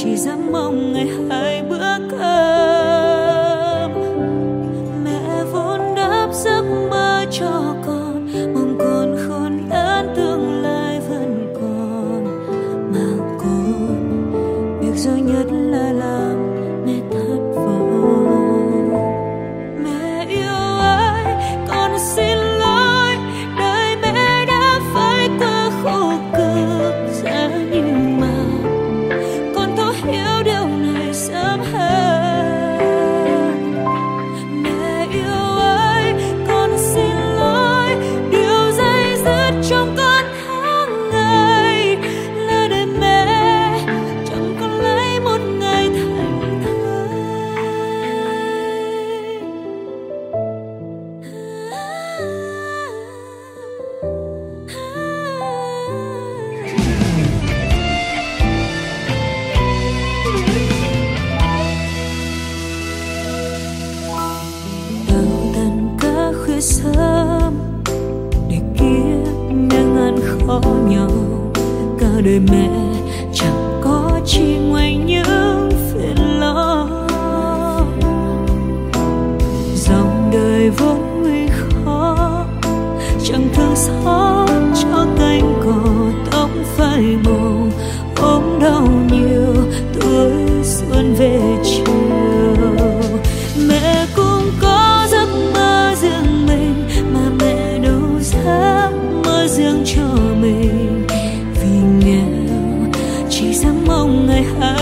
chỉ dám mong ngày hai bữa cơm. Mẹ vốn đắp giấc mơ cho con, mong con khôn lớn tương lai vẫn còn. Mà con việc duy nhất là làm mẹ thất vọng. Mẹ yêu ơi, con xin lỗi, đời mẹ đã phải qua khổ cực giá, nhưng mà con thấu hiểu điều này sớm hơn. Mẹ yêu ơi, con xin lỗi, điều dây dứt trong con tháng ngày là để mẹ chẳng còn lấy một ngày thành thơi. Tao tan cả khuya sớm để kiếp những ăn khó nhau. Cả đời mẹ chẳng có chi ngoài những phiền lo. Dòng đời vốn nguy khó, chẳng thương xót cho cánh cỏ tóc phai màu, ốm đau nhiều tuổi xuân về chiều. Mẹ cũng có giấc mơ riêng mình mà mẹ đâu dám mơ riêng cho mình. Vì nghèo chỉ dám mong ngày hai